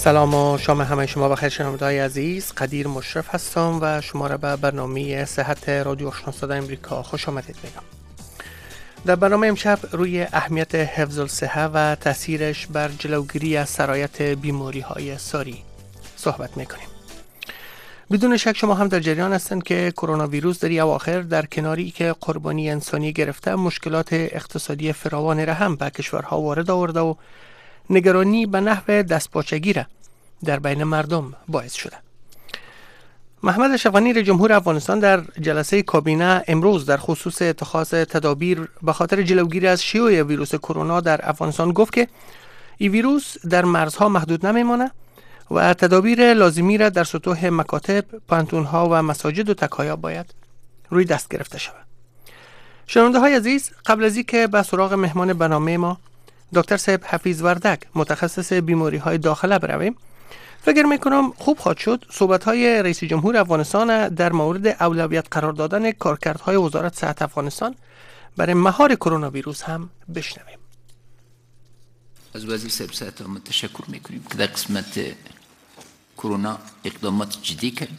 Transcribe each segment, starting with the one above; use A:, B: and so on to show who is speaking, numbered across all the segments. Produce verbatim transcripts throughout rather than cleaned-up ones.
A: سلام و شام همه شما بخیر شنونده‌های عزیز. قدیر مشرف هستم و شما را به برنامه صحت رادیو آشنا صدای امریکا خوش آمدید میگم. در برنامه امشب روی اهمیت حفظ الصحه و تاثیرش بر جلوگیری از سرایت بیماری‌های ساری صحبت میکنیم. بدون شک شما هم در جریان هستند که کرونا ویروس در اواخر در کناری که قربانی انسانی گرفته، مشکلات اقتصادی فراوانی را هم به کشورها وارد آورده و نگرانی به نحو دستپاچگی را در بین مردم باعث شده. محمد اشرف غنی رئیس جمهور افغانستان در جلسه کابینه امروز در خصوص اتخاذ تدابیر به خاطر جلوگیری از شیوع ویروس کرونا در افغانستان گفت که این ویروس در مرزها محدود نمیمانه و تدابیر لازمی را در سطوح مکاتب، پانتونها و مساجد و تکایا باید روی دست گرفته شود. شنونده های عزیز، قبل از اینکه به سراغ مهمان برنامه ما دکتر صاحب حفیظ وردک متخصص بیماری های داخله برویم، فکر میکنم خوب خواهد شد صحبت های رئیس جمهور افغانستان در مورد اولویت قرار دادن کارکردهای وزارت صحت افغانستان برای مهار کرونا ویروس هم بشنویم.
B: از وزیر صاحب صحت هم تشکر میکنیم که در قسمت کرونا اقدامات جدی کرد،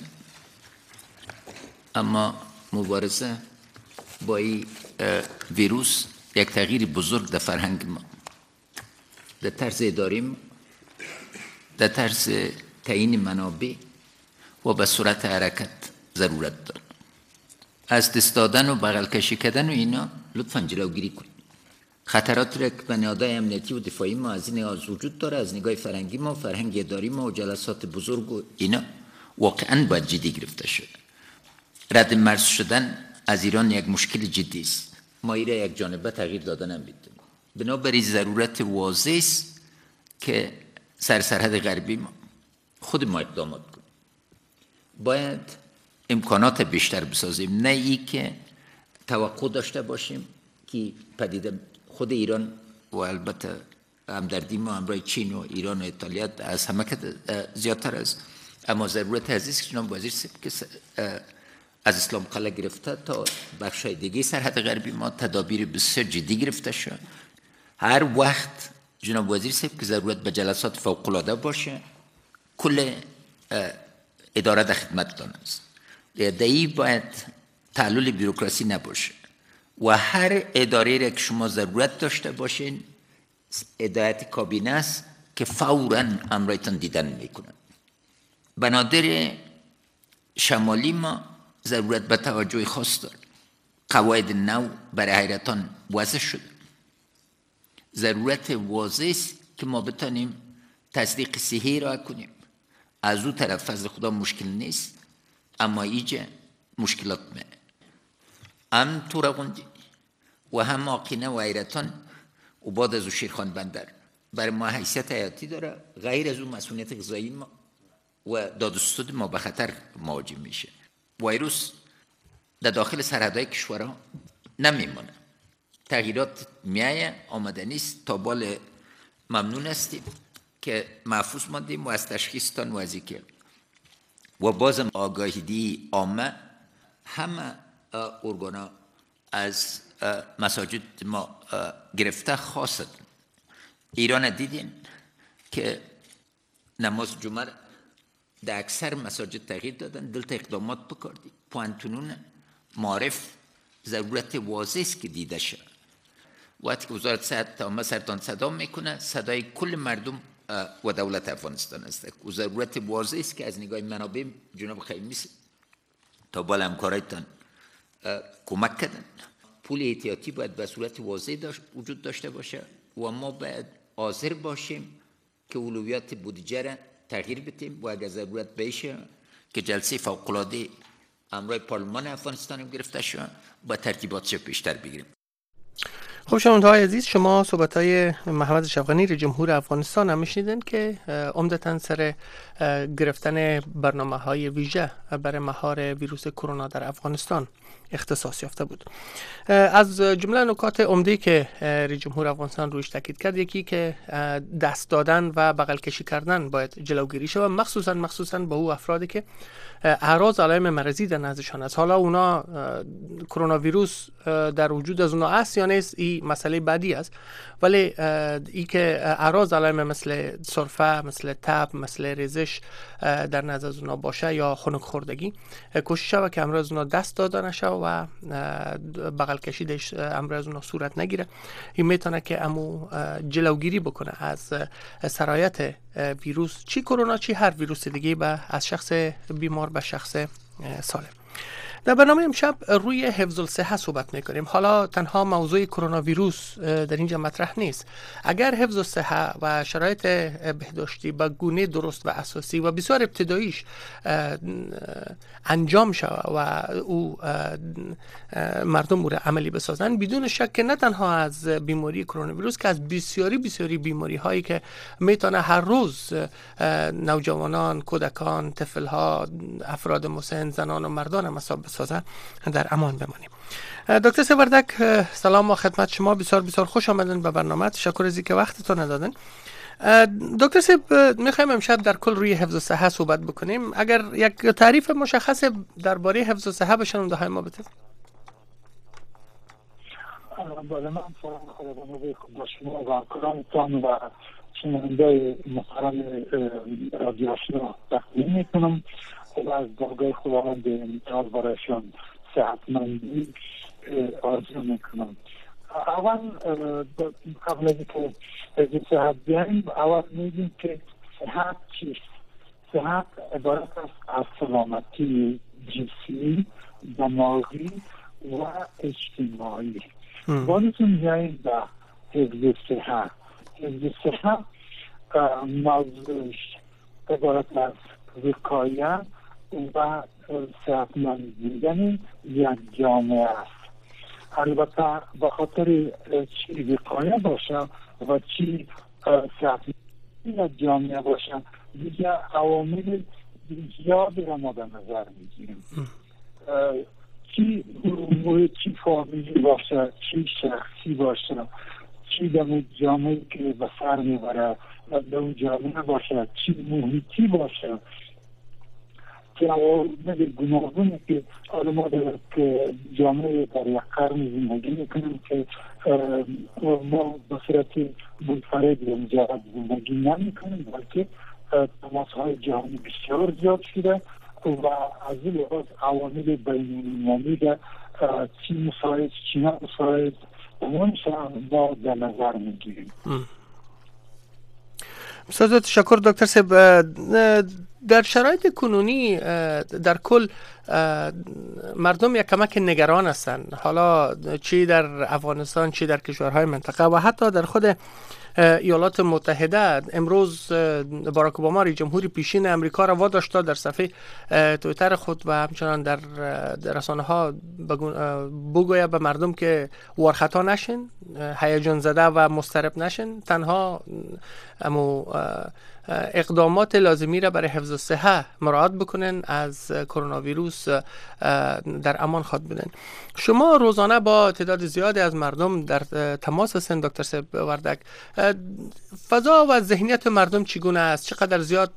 B: اما مبارزه با این ویروس یک تغییر بزرگ در فرهنگ ما، در طرز اداریم، در طرز تعیین منابع و به سرعت حرکت ضرورت دارد. از دست دادن و بغل کشی کردن و اینا لطفاً جلوگیری کنید. خطرات را که به نهادهای امنیتی و دفاعی ما از این از وجود داره، از نگاه فرهنگی ما، فرهنگ اداری ما و جلسات بزرگ و اینا واقعاً باید جدی گرفته شد. رد مرز شدن از ایران یک مشکل جدی است. ما این را یک جانبه تغییر دادن نمی‌دیم. بنابراین ضرورت واضح است که سر سرحد غربی ما خود ما اقدامات کنیم. باید امکانات بیشتر بسازیم، نه ای که توقع داشته باشیم که پدیده خود ایران و البته همدردی ما همراه چین و ایران و ایتالیا از همه که زیادتر است، اما ضرورت عزیز که جناب وزیر صاحب که از اسلام قلعه گرفته تا بخشای دیگه سرحد غربی ما تدابیر بسیار جدی گرفته شد. هر وقت جناب وزیر صاحب که ضرورت به جلسات فوق العاده باشه، کل اداره در خدمتتان است. دیگه باید تعلل بیروکراسی نباشه و هر اداره را که شما ضرورت داشته باشین، هدایت کابینه است که فوراً امرایتان دیدن میکنن. بنادر شمالی ما ضرورت به توجه خاص داره. قواعد نو برای حیرتان وضع شده. ضرورت واضح است که ما بتانیم تصدیق صحی را کنیم. از او طرف فضل خدا مشکل نیست، اما اینجا مشکلات میه. هم تورغوندی و هم آقینه و حیرتان و بعد از او شیرخان بندر برای ما حیثیت حیاتی داره. غیر از او مسئولیت غذایی ما و دادستود ما به خطر مواجه میشه. ویروس در داخل سرحدهای کشورها نمیمونه. تغییرات میایه، آمده نیست. تا بال ممنون هستیم که محفوظ ماندیم و از تشخیصتان و از اینکه و بازم آگاهی عامه همه ارگانا از مساجد ما گرفته. خاصت ایران دیدین که نماز جمعه در اکثر مساجد تغییر دادن. دلتا اقدامات بکردی. پوانتونون معرف ضرورت واضح است که دیده شد. وقتی که وزارت صحت تا سرطان صدا میکنه، صدای کل مردم و دولت افغانستان است. و ضرورت واضح است که از نگاه منابع جناب خیمی تا بالا همکارایتان کمک کردن. پول احتیاطی باید به صورت واضح داشت وجود داشته باشه و ما باید حاضر باشیم که اولویات بودجه را تغییر بدیم و اگر ضرورت بشه که جلسه فوق العاده امرای پارلمان افغانستان هم گرفته شد با ترتیباتش بیشتر بگیریم.
A: خب شنونده‌های عزیز، شما صحبت‌های محمد اشرف غنی رئیس جمهور افغانستان هم می‌شنیدین که عمدتاً سر گرفتن برنامه‌های ویژه برای مهار ویروس کرونا در افغانستان اختصاص یافته بود. از جمله نکات عمده که رئیس جمهور افغانستان روش تاکید کرد یکی که دست دادن و بغل کشی کردن باید جلوگیری شود، مخصوصا مخصوصا با او افرادی که اعراض علائم مرضی در نزدشان است. حالا اونا کرونا ویروس در وجود از اونا است یا نیست این مسئله بعدی است، ولی ای که اعراض علائم مثل سرفه، مثل تب، مثل ریزش در نزد از اونا باشه یا خنک خوردگی، کوشش شود که امروز اونا دست داده نشه و بغل کشیدش امروز اونا صورت نگیره. این میتونه که امو جلوگیری بکنه از سرایت ویروس، چی کرونا چی هر ویروس دیگه، به از شخص بیمار به شخص سالم. در برنامه امشب روی حفظ الصحه صحبت میکنیم. حالا تنها موضوع کرونا ویروس در اینجا مطرح نیست. اگر حفظ الصحه و شرایط بهداشتی به گونه درست و اساسی و بسیار ابتداییش انجام شود و او مردم او را عملی بسازن، بدون شک که نه تنها از بیماری کرونا ویروس که از بسیاری بسیاری بیماری هایی که میتونه هر روز نوجوانان، کودکان، طفل ها، افراد مسن، زنان و مردان مصاب بسازن در امان بمانیم. دکتر سیوردک، سلام و خدمت شما، بسیار بسیار خوش آمدن به برنامه. تشکر از اینکه وقتتون دادن. دکتر صاحب، میخوایم امشب در کل روی حفظ الصحه صحبت بکنیم. اگر یک تعریف مشخص درباره حفظ الصحه به شنونده های ما بدید.
C: بالا من سلام خداوند با شما و همکارانتان و شنونده محترم رادیو آشنا تقدیم میکنم و از درگاه خداوند امتیاز برایشان صحتمندی آرزو میکنم. اول قبل از اینکه از صحت بیاییم، اول میگیم که صحت چیست؟ صحت عبارت است از سلامتی جسمی، دماغی و اجتماعی. بازتون بیاییم به حفظ صحت. حفظ صحت موضوعش عبارت از وقایه و صحتمند بودن یک جامعه است. البته به خاطر چی وقایه باشه و چی صحتمند یک جامعه باشه، دیگه عوامل زیادی را ما به نظر میگیریم. چی گروه، چی فامیلی باشه، چی شخصی باشه، چی در جامعه که به سر میبره در جامعه باشه، چی محیطی باشه، که عوامل گوناگونی که حالا ما در جامعه در یک قرن زندگی میکنیم که ما به صورت منفرد و مجرد زندگی نمیکنیم، بلکه تماس های جهانی بسیار زیاد شده و از این لحاظ عوامل بین‌المللی در چی مساعد چی نمساعد اونش ما در نظر میگیریم.
A: بسیار تشکر دکتر صاحب. در شرایط کنونی در کل مردم یک کمک نگران هستند، حالا چی در افغانستان چی در کشورهای منطقه و حتی در خود ایالات متحده. امروز باراک اوباما رئیس جمهور پیشین امریکا را واداشت در صفحه توییتر خود و همچنان در رسانه ها بگوید به مردم که وارخطا نشین، هیجان زده و مضطرب نشین، تنها امو اقدامات لازمی را برای حفظ الصحه مراعات بکنن، از کرونا ویروس در امان خود بدن. شما روزانه با تعداد زیادی از مردم در تماس هستند دکتر سیوردک. فضا و ذهنیت مردم چگونه است؟ چقدر زیاد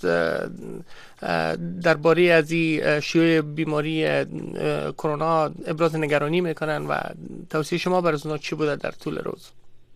A: درباره از این شیوع بیماری کرونا ابراز نگرانی میکنن و توصیه شما برای اونها چی بوده در طول روز؟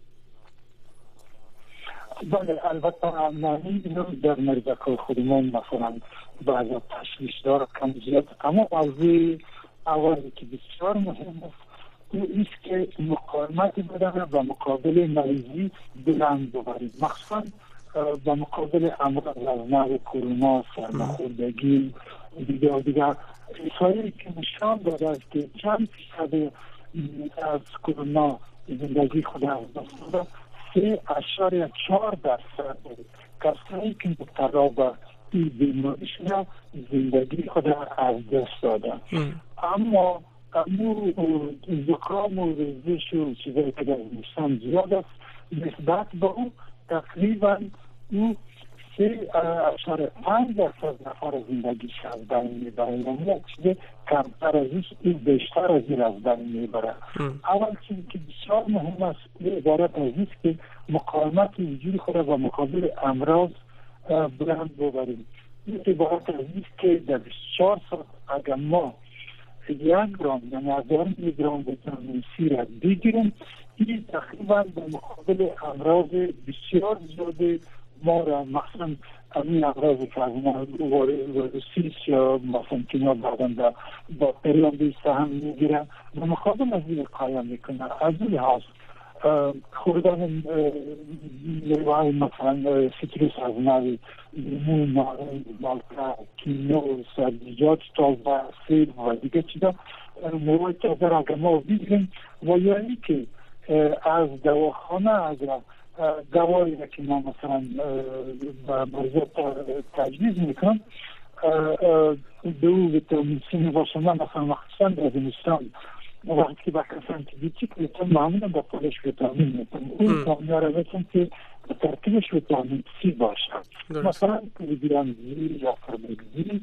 C: بله، البته معنی اینو در مردکای خودمون مثلا بعضا تشویش داره کم زیاد، اما موضوع اولی که بسیار مهم است او ایست که مقاومت بدن و مقابل مریضی بلند ببرید، مخصوصا با مقابل امراض از نوع کرونا، سرماخوردگی دیگر دیگر رسائلی که نشان داده است که چند فیصد از کرونا زندگی خود از دست داده، سه اشاره چهار درصد کسانی که مبتلا به این بیماری شده زندگی خود از دست دادن. اما امو زکام و ریزش و چیزایی که در انسان زیاد است، نسبت به او تقریبا او سه اشاره پنج درصد نفر زندگیش از بین میبره، یعنی یک چیز کمتر از این بیشتر از این از بین میبره. اول چیزی که بسیار مهم است عبارت از این که مقاومت وجود خود و مقابل امراض بلند ببریم. این عبارت از این که در بیست و چهار ساعت اگر ما یک گرام یعنی هزار میلی گرام ویتامین سی را بگیریم، این تقریبا به مقابل امراض بسیار زیاده ما را، مثلا این امراض که از ما ویروسیس یا مثلا که ما بعدا در باکتری هم بیسته هم میگیرن و مقابل از این قایم میکنه. از این هاست خوردن میوه های مثلا سیتروس از نوی لیمون، نارنج، مالتا، کینو، سبزیجات تازه، سیب و دیگه چیزا میوه تازه را اگر ما بگیریم و یعنی که از دواخانه اگر دوایی که ما مثلا مریضات تجویز میکنم دو ویتامین سی میباشه، من مثلا مخصوصا در زمستان وقتی که با کسی انتیبیوتیک میتونم معمولا با پولش ویتامین میتونم اون ویتامین ها را میتونم که ترکیبش ویتامین سی باشه، مثلا ویتامین یا فرمگزی.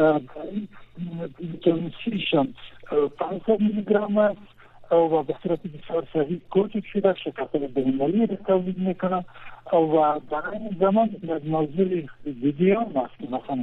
C: ویتامین سی شم پانصد میلی گرم است و به صورت بسیار صحیح کوچک شده، شرکت بین‌المللی را تولید میکنه و در این زمان یک موضوع دیگه هم است که مثلا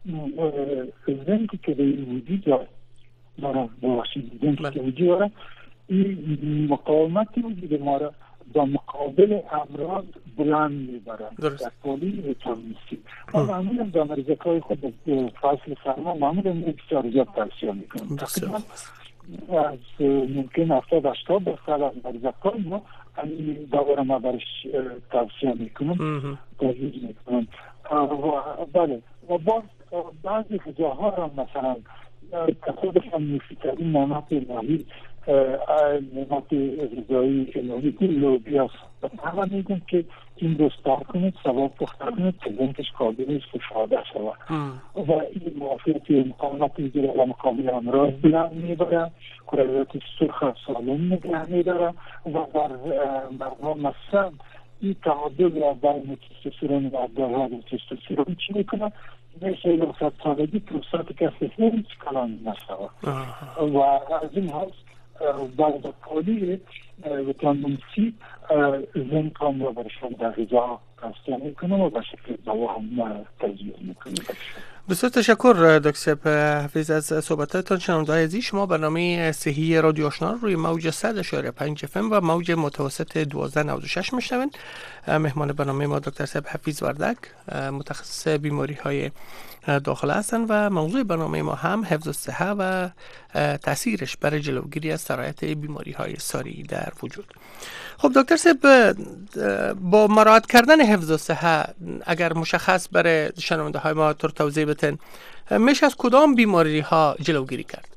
C: زنکی که به وجود داره داره باشید زنکی که وجود داره این مقاومتی وجود ما را با مقابل امراض بلند میبره در پولی ویتامین سی. و معمولا در مریضکای خود فصل سرما معمولا بسیار زیاد توصیه میکنم، تقریبا از ممکن هفتاد هشتاد درصد از مریضکای ما این دوا را ما برش توصیه میکنم تجویز میکنم. بله و باز بعضی غذاها را مثلا که خودشان مفیدترین نعمت الهی نعمت غذایی الهی این لوبیا است، همه میگن که این دوستار کنید ثواب پختر کنید که زنکش قابل استفاده شود و این موافقت مقاومت میگیره و مقابل امراض بلند میبره، کرویات سرخ سالم نگه میداره و در برنامه مثلا این تعادل را بین تستوسترون و دارای تستوسترون چی میکنه؟ میشه این وقت سالگی پروستات کسی هیچ کلان نشود و از این هست بعد پولی ویتامین سی زنک هم را برشان در غذا توصیه میکنم و به شکل دوا هم تجویز میکنم.
A: بسیار تشکر دکتر حفیظ از صحبتاتان. شنونده‌های عزیز، شما برنامه صحی رادیو آشنا روی موج صد اشاره پنج اف ام و موج متوسط دوازده نود و شش میشنوید. مهمان برنامه ما دکتر صاحب حفیظ وردک متخصص بیماری های داخله هستند و موضوع برنامه ما هم حفظ الصحه و تاثیرش برای جلوگیری از سرایت بیماری های ساری در وجود. خب دکتر صاحب، با مراعات کردن حفظ الصحه اگر مشخص برای شنونده های ما طور توضیح بتن، میشه از کدام بیماری ها جلوگیری کرد؟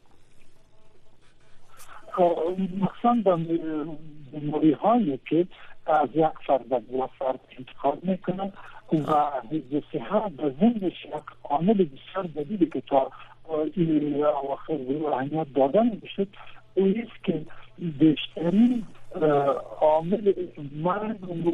C: مخصوصا بیماری هایی که از یک فرد به فرد انتقال میکنه و حفظ الصحه به ذهنش یک عامل بسیار جدیدی که تا این اواخر به اهمیت دادن بشد او است که بیشترین عامل مرگ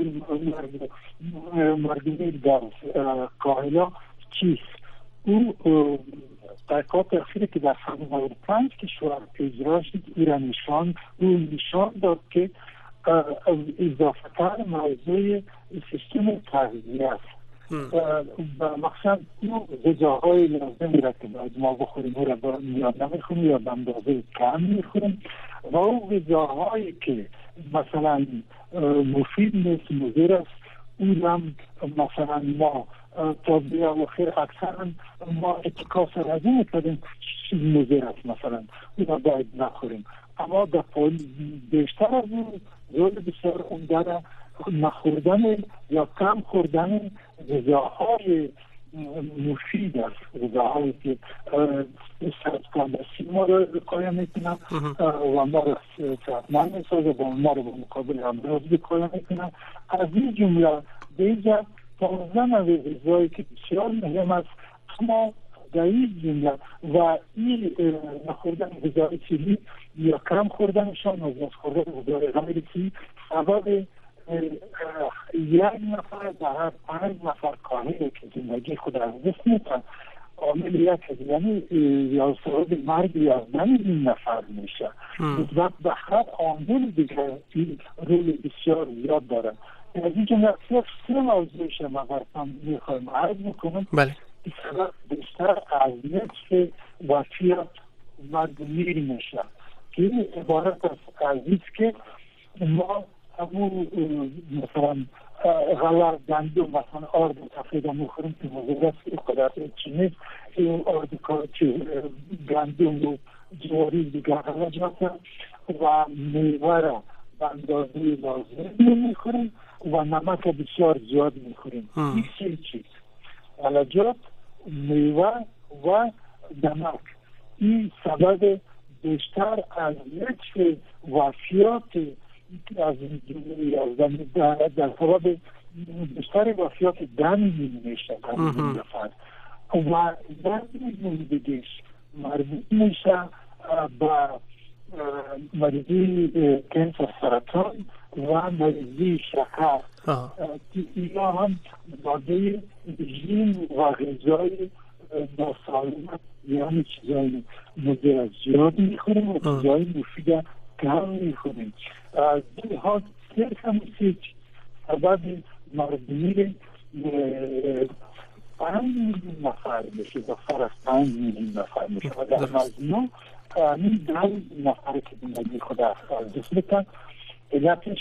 C: مرگی در کاهلا چیست؟ او تحقیقات اخیری که در سال نود و پنج کشور اجرا شد ایران نشان او نشان داد که اضافه تر موضوع سیستم تغذیه است و مخصوصا این غذاهای لازم را که باید ما بخوریم او را یا نمیخوریم یا به اندازه کم میخوریم و او غذاهایی که مثلا مفید نیست مضر است او هم مثلا ما تا بیا و خیر اکثرا ما اتکاس رازی میکنیم چیز مضر است مثلا او را باید نخوریم، اما در بیشتر از اون رول بسیار عمده را نخوردن یا کم خوردن غذاهای مفید است، غذاهایی که سرطان ما را وقایه میکنن و ما را صحتمند میسازه و ما را به مقابل امراض وقایه میکنن. از این جمله دیگر پانزده نوع غذایی که بسیار مهم است، اما در این جمله و این نخوردن غذای چیزی یا کم خوردنشان و زیاد خوردن غذای غیر چیزی سبب یک نفر در هر پنج نفر کاهی که زندگی خود از دست میتن عامل یک از یعنی یا سبب مرگ یا زن این نفر میشه. نسبت به هر عامل دیگه این رول بسیار زیاد داره. از این جمله صرف سه موضوعش ما براتون میخوایم عرض میکنم.
A: بله.
C: این سبب بیشتر از نصف وفیات مرگ میر میشه که این عبارت از است که ما همون مثلا غلط گندم مثلا آرد تفریده میخوریم که مزید است قدرت چینی این آرد که گندم و جواری دیگر غلط و میوه را به اندازه لازم میخوریم و نمک بسیار زیاد میخوریم. این سه چیز غلجات، میوه و نمک این سبب بیشتر از نصف وفیات از یازدن در سبب بیشتر وفیات دمی میشه در این نفر و در این دیگهش مربوط میشه با مریضی کنسر سرطان و مریضی شکر که اینا هم ماده رژیم و غذای ناسالم یعنی چیزای مضر زیاد میخوریم و چیزای مفید کم میخوریم. دو ها صرف هم سیچ سبب مردمی پنج میلیون نفر میشه بسر از پنج میلیون نفر میشه و در مجموع این ده نفر که زندگی خود از دست میتن علتش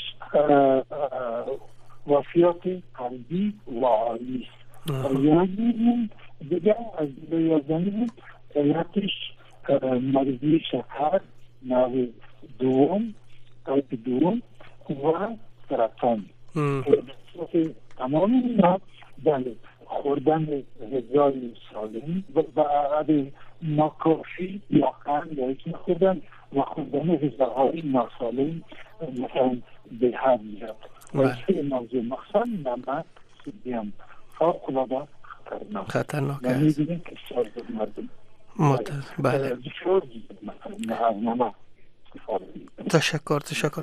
C: وفیات قلبی و عالی است. یعنی دیگه از دیگه یازدنی علتش مریضی شکر نوع دوم تایپ دوم و سرطان. تمام اینا بله خوردن غذای سالم و بعد ناکافی یا قند یا هیچ نخوردن و خوردن غذاهای ناسالم مثلا به حد میاد و سه موضوع مخصوصا نمک سودیم فوق‌العاده خطرناک
A: خطرناک
C: و می‌بینیم که سال مردم
A: بله
C: بسیار مثلا نمک
A: تشکر تشکر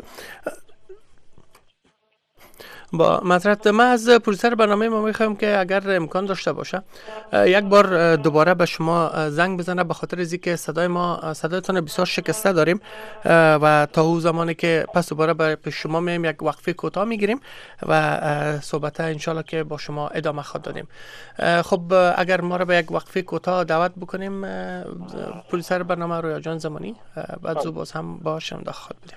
A: با مطرد ما از پروژه برنامه ما میخوایم که اگر امکان داشته باشه یک بار دوباره به شما زنگ بزنه به خاطر از اینکه صدای ما صدایتون بسیار شکسته داریم و تا اون زمانی که پس دوباره به پیش شما میایم یک وقفه کوتاه میگیریم و صحبت انشالله که با شما ادامه خواهد دادیم. خب اگر ما رو به یک وقفه کوتاه دعوت بکنیم پروژه برنامه رویا جان زمانی بعد زو باز هم با شنونده خواهد بودیم.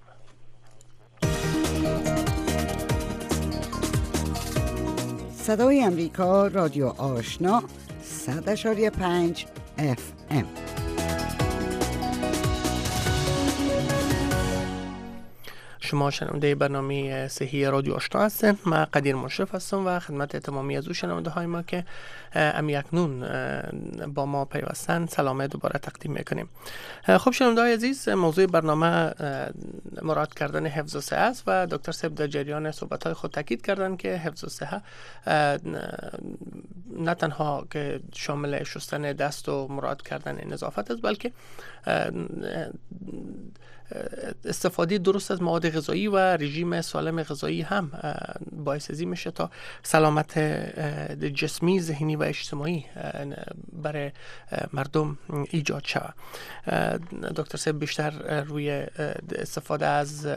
D: صدای امریکا رادیو آشنا صد اشاری پنج اف ام.
A: شما شنونده برنامه صحی رادیو آشنا هستید. من قدیر مشرف هستم و خدمت تمامی از او شنونده های ما که امی اکنون با ما پیوستن سلام دوباره تقدیم میکنیم. خب شنونده های عزیز، موضوع برنامه مراد کردن حفظ صحه است و دکتر صاحب در جریان صحبت های خود تاکید کردن که حفظ صحه نه تنها که شامل شستن دست و مراد کردن نظافت است بلکه استفاده درست از مواد غذایی و رژیم سالم غذایی هم باعث ازی میشه تا سلامت جسمی، ذهنی و اجتماعی برای مردم ایجاد شود. دکتر صاحب بیشتر روی استفاده از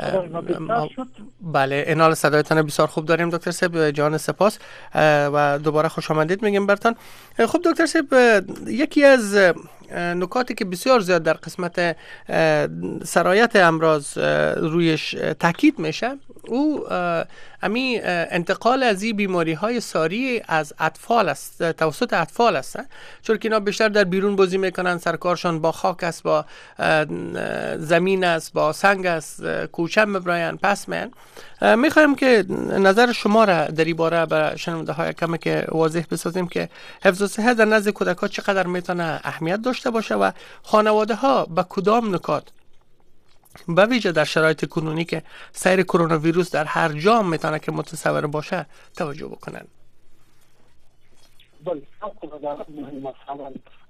A: بله انال صدایتان بسیار خوب داریم دکتر صاحب، جان سپاس و دوباره خوش آمدید میگیم برتان. خب دکتر صاحب، یکی از نکاتی که بسیار زیاد در قسمت سرایت امراض رویش تاکید میشه او امی انتقال از این بیماری های ساری از اطفال است، توسط اطفال است، چون که اینا بیشتر در بیرون بازی میکنن، سرکارشان با خاک است، با زمین است، با سنگ است، کوچه میبراین پس من میخوایم که نظر شما را در این باره به شنونده های کمی که واضح بسازیم که حفظ صحت در نزد کودک‌ها چقدر میتونه اهمیت داشته باشه و خانواده ها به کدام نکات به ویژه در شرایط کنونی که سیر کرونا ویروس در هر جا میتونه که متصور باشه توجه بکنن.
C: بله، خیلی مهم است.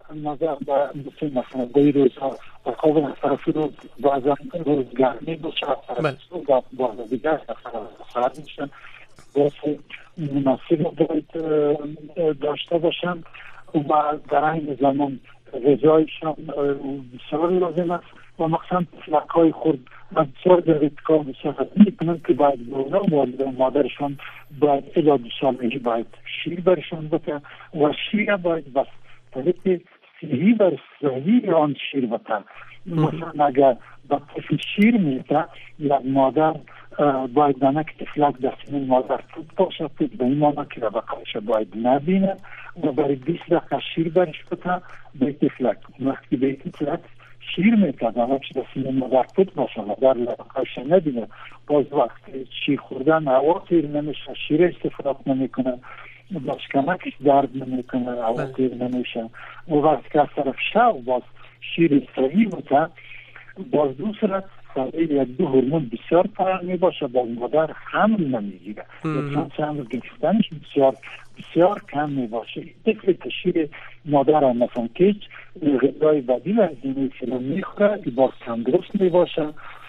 C: نظر به مثلا به روزها و خواب طرف روز بعضا روز گرمی باشه طرف روز بعضا دیگر سرد میشن باید مناسب باید داشته باشن و در این زمان غذایشان بسیار لازم است و مخصوصا فلک های خورد و بسیار در اتکار بسیار میکنند که باید بونا والد و مادرشان باید الا دو سالگی باید شیر برشان بده و شیر باید بس طریق صحیح و صحیح آن شیر بده. مثلا اگر با طفل شیر میده یک مادر باید دانه که طفلک در سن مادر توت باشد توت به این مانا که ربکایش باید نبینه و برای بیست دقیقه شیر برش بده به طفلک. وقتی به طفلک شیر میده دانه که در سن مادر توت باشه مادر ربکایش نبینه باز وقتی شیر خوردن هوا تیر نمیشه شیر استفراغ نمیکنه باز کمکش درد نمیکنه هوا تیر نمیشه و وقتی که از طرف شو باز شیر صحیح بوده باز دو صورت ساله یک دو هرمون بسیار فرق می باشه باز مادر حمل نمیگیره چون حمل گرفتنش بسیار بسیار کم می باشه. طفل که شیر مادر هم مثلا که غذای بدیل از این فیلم میخوره که باز تندرست می باشه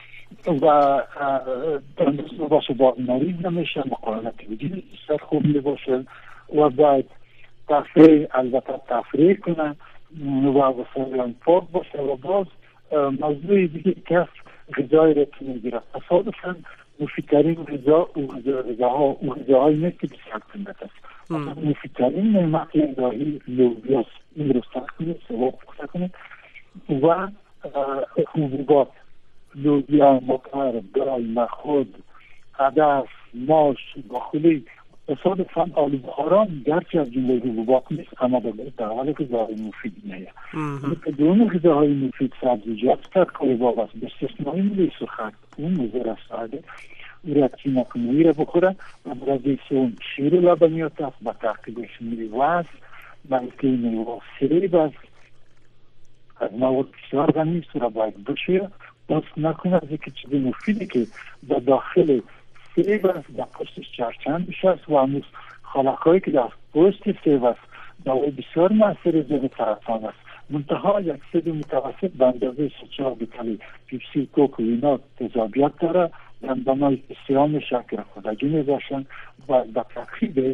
C: و تندرست می باشه باز مریض نمیشه مقاومت وجود بسیار خوب می باشه و باید تفریح البته تفریح کنه و وسایل پاک باشه و باز موضوع دیگه کس غذای را که میگیره تصادفاً مفیدترین غذا و غذاها و غذاهای نیست که بسیار قیمت است. مفیدترین نعمت الهی لوبیاست. این رو سخت کنید سواب پخته کنید و حبوبات لوبیا مطر دال نخود عدس ماش باخولی تصادفاً آلو بخاران گرچه از جمله حبوبات نیست اما در حال غذاهای مفید نیست. بدون غذاهای مفید سبزیجات ترکاری باب است به استثنای ملی سرخک اون مضر است او را چی نکنه او را بخوره و برای اون شیر لبنیات است با ترکیبش میوه است بلکه میوه سریب است از مواد بسیار غنی است را باید بشویه باز نکنه از اینکه چیزی مفیدی که در داخل سیب است در پشتش چرچندش است و هنوز خلاقهایی که در پشت سیب است دوائی بسیار مؤثر ضد سرطان است. منتها یک سیب متوسط به اندازه سوچا بکلی پیپسی کوک و اینا تضادیات داره دندانهای سیام شکر خودگی می باشن و به ترکیب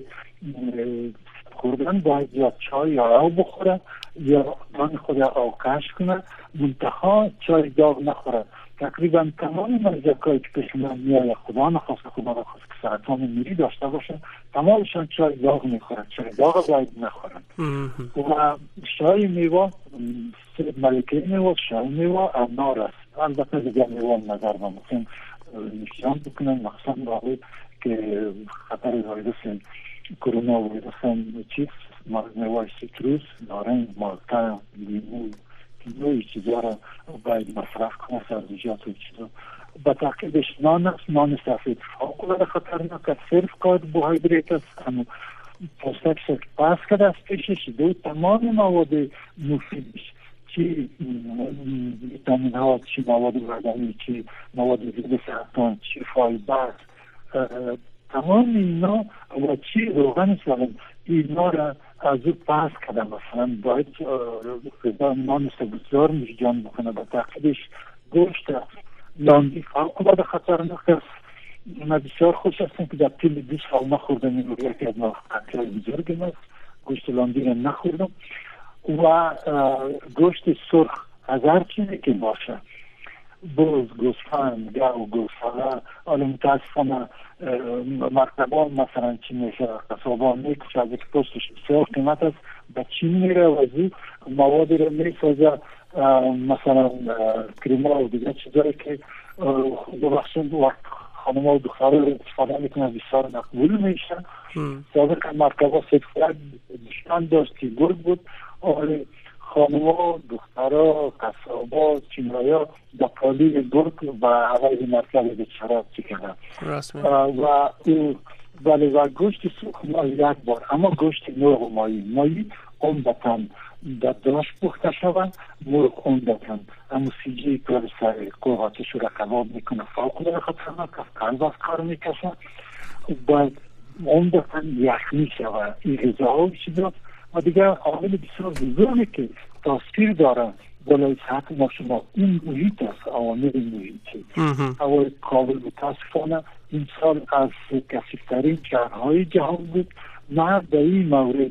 C: خوردن باید یا چای یا آب بخوره یا دان خود آوکش کنه منتها چای داغ نخوره. تقریبا تمام مریضایی که پیش من میاد خدا نخواست خدا نخواست که سرطان میری داشته باشن تمامشان چای داغ میخورن چای داغ باید نخورن و چای میوه ملکه میوه چای میوه انار است. البته دیگر میوه نظر با مثلا نشان بکنن مخصوصا باید که خطر ویروس کرونا ویروس چیز میوه سیتروس نارنج مالتا لیمو نوعی چیزا را باید مصرف کنه سبزیجات و چیزا با تعقیبش نان است نان سفید فوق خطرناک است صرف کربوهیدرات است اما پوستک شکل پس کرده از پیشش دو تمام مواد مفیدش چی ویتامین ها چی مواد بدنی چی مواد ضد سرطان چی فایبر تمام اینا و چی روغن سالم اینا را از او پس کرده مثلا باید غذا نان سبزدار میجان بکنه با تعقیبش گوشت لاندی فوق العاده خطرناک است. من بسیار خوش هستم که در طول دو سال نخوردم این رو یکی از قطعای بزرگم است گوشت لاندی را نخوردم و گوشت سرخ از هر چیزی که باشه بوز، گوسفند، گاو، گوساله حالا متاسفانه مرتبان مثلا چی میشه قصابان میکشه از یک پستش بسیار قیمت است به چین میره و از این موادی رو میسازه مثلا کریما و دیگه چیزایی که ببخشید وقت خانم و دختره رو استفاده میکنه بسیار مقبول میشه. سابقا مرتبا سفرد دشمن داشت که گرگ بود آره خانوها، دخترها، قصابا، چینایا با پالی گرگ و عوض مرتبه به شراب چی کردن و او ولی و گوشت سرخ ما یک بار اما گوشت مرغ مایی مایی عمدتاً در داشت پخته شود مرغ عمدتاً اما سیجی کار سر قوقاتش رو کباب میکنه فوق العاده خطرناک است قلب از کار میکشه باید عمدتاً یخنی شود این غذاها چیزا و دیگه عامل بسیار بزرگی که تاثیر داره بالای صحت ما شما این محیط است، عوامل محیطی. هوای کابل متاسفانه این سال از کثیف‌ترین شهرهای جهان بود. من در این مورد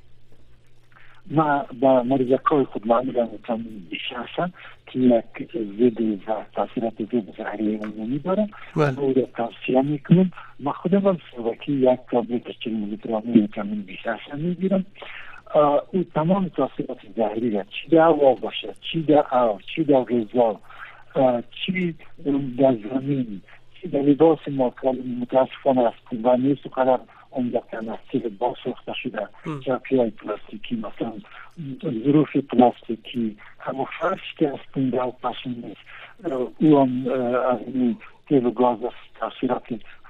C: من با مریضکای خود معمولا ویتامین بی هستم که یک ضد تاثیرات ضد زهری عمومی دارم. او را توصیه میکنم. من خودم هم سوکی یک تابلت چهل میلی گرمی ویتامین بی هستم میگیرم. او تمام تاثیرات زهری را چی در هوا باشه، چی در آب، چی در غذا، چی در زمین، چی در لباس ما که متاسفانه است و نیست و قدر عمدتاً از تیل باز ساخته شده، جاکی‌های پلاستیکی، مثلا ظروف پلاستیکی، همه فرش که از پنده و پشن نیست، او هم از این تیل و گاز تاثیرات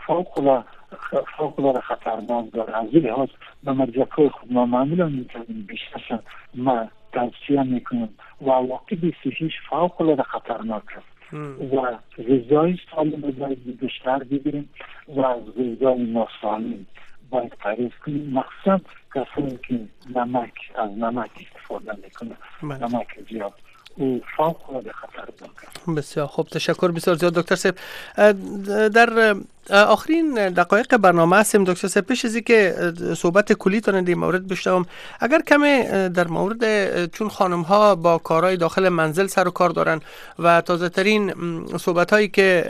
C: فوق العاده خطرناک داره. از این لحاظ به مریضکای خود ما معمولا ویتامین بی هستن من توصیه میکنم و عواقب صحیش فوق العاده خطرناک است و غذای سالم رو باید بیشتر بگیریم و از غذای ناسالم باید پرهیز کنیم، مخصوصا کسانی که نمک از نمک استفاده میکنه، نمک زیاد او فوق العاده خطرناک است.
A: بسیار خوب، تشکر بسیار زیاد دکتر صاحب. در آخرین دقایق برنامه هستیم دکتر صاحب. پیش از اینکه صحبت کلی تان در مورد بشنوم، اگر کمی در مورد چون خانم ها با کارهای داخل منزل سر و کار دارن و تازه ترین صحبت هایی که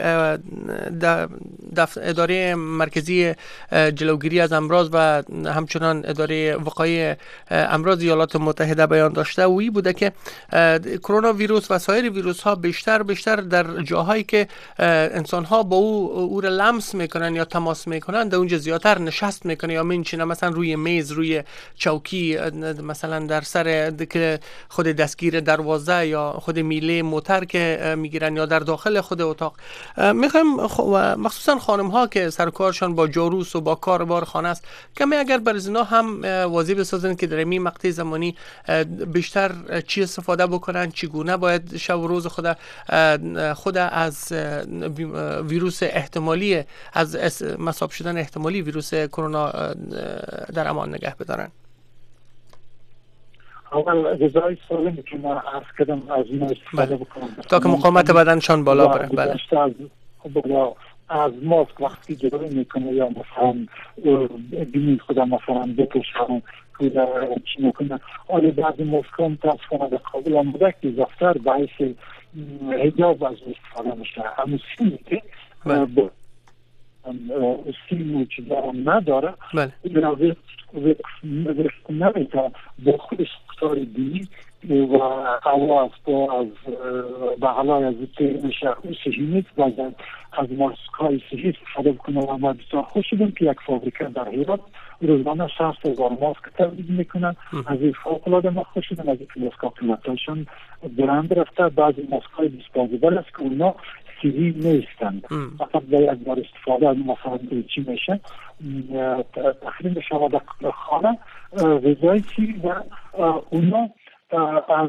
A: اداره مرکزی جلوگیری از امراض و همچنان اداره وقایع امراض ایالات متحده بیان داشته و این بوده که کرونا ویروس و سایر ویروس ها بیشتر بیشتر در جاهایی که انسان ها با او او را لمس میکنن یا تماس میکنن در اونجا زیادتر نشست میکنه یا میشینه، مثلا روی میز، روی چوکی، مثلا در سر که خود دستگیر دروازه یا خود میله موتر که میگیرن یا در داخل خود اتاق. میخوایم مخصوصا خانم ها که سر کارشان با جاروس و با کار بار خانه است، کمی اگر بر اینا هم واضح بسازن که در این مقطع زمانی بیشتر چی استفاده بکنن، چگونه باید شب و روز خود خود از ویروس احتمالی از مصاب شدن احتمالی ویروس کرونا در امان نگه بدارن.
C: اول غذای سالمی که من عرض کردم از این استفاده بکنم
A: تا که مقاومت بدنشان بالا بره. بله.
C: از از ماسک وقتی جلوی میکنه یا مثلا بینید خودم مثلا بکشم که چی میکنه، آلی بعضی ماسک ها متاسفانه در قابل هم بوده که زفتر باعث حجاب از استفاده میشه. همون سیمی که سیمی که دارم نداره این را وقت نمیتا با خودش اختار دینی و آواز با از بغلای از تیر میشه او صحیح نیست. باید از ماسک های صحیح استفاده بکنه و ما بسیار خوش شدیم که یک فابریکه در هیرات روزانه شصت هزار ماسک تولید میکنن. از این فوق العاده ما خوش شدیم. از این ماسک ها قیمتاشون برند رفته. بعضی ماسک های دیسپوزیبل است که اونا صحیح نیستند، فقط با یک بار استفاده از مثلا چی میشه تخریم شما در خانه غذای چی و اونا از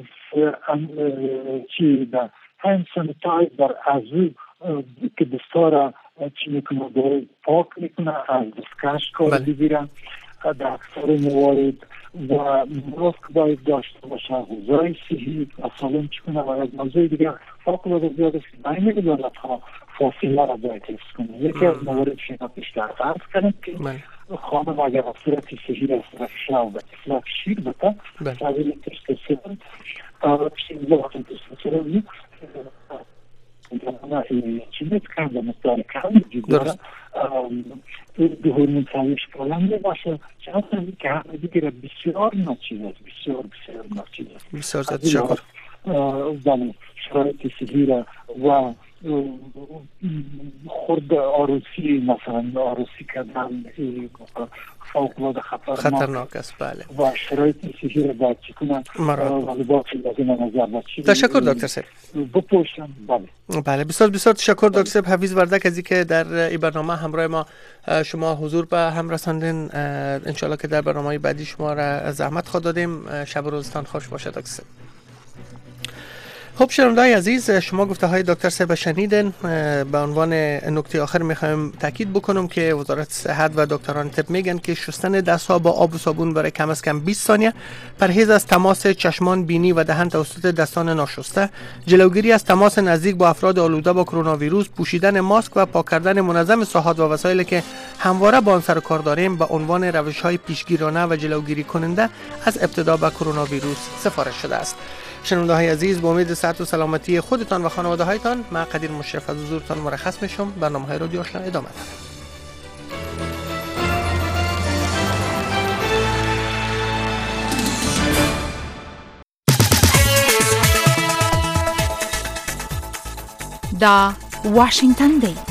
C: چی در هند سانیتایزر از او که دستارا چی میکنه داره پاک میکنه از دستکش کار بگیرن در اکثر موارد و ماسک باید داشته باشه، غذای صحی و سالم چکنه و از موضوع دیگر فوق العاده زیاد است که بین دولت ها فاصله را باید حفظ کنه. یکی از موارد شما بیشتر عرض کردم که خانم اگر از صورت صحی را استرفشه و اطلاق شیر بتا شاید تشتسیرن شیر وقت تشتسیرن چی نیست کنده مستار کم جداره به هرمون تایش کلم باشه چند تا که همه دیگه بسیار ناچیز است، بسیار بسیار ناچیز است.
A: بسیار زد شکر.
C: بله شرایط صحی را و خود آروسی مثلا آروسی کردن فوق العاده
A: خطرناک است. بله.
C: و شرایط صحی را باید چکنن و لباس لازم نظر باید چی
A: تشکر دکتر صاحب
C: بپوشن. بله
A: بله بسیار بسیار تشکر دکتر صاحب حفیظ وردک از اینکه در این برنامه همراه ما شما حضور به هم رساندین. انشالله که در برنامه بعدی شما را زحمت خود دادیم. شب و روزتان خوش باشه دکتر صاحب. خب شنونده‌های عزیز، شما گفته های دکتر صاحب شنیدن. به عنوان نکته آخر میخوایم تاکید بکنم که وزارت صحت و دکتران طب میگن که شستن دست‌ها با آب و صابون برای کم از کم بیست ثانیه، پرهیز از تماس چشمان، بینی و دهان توسط دستان ناشسته، جلوگیری از تماس نزدیک با افراد آلوده با کرونا ویروس، پوشیدن ماسک و پاک کردن منظم ساحات و وسایلی که همواره با آن سر کار داریم به عنوان روش‌های پیشگیرانه و جلوگیری کننده از ابتلا به کرونا ویروس سفارش شده است. شنونده های عزیز، با امید صحت و سلامتی خودتان و خانواده هایتان، من قدیر مشرف از حضورتان مرخص میشم. برنامه های رادیو آشنا ادامه
E: داره. دا واشنگتن دی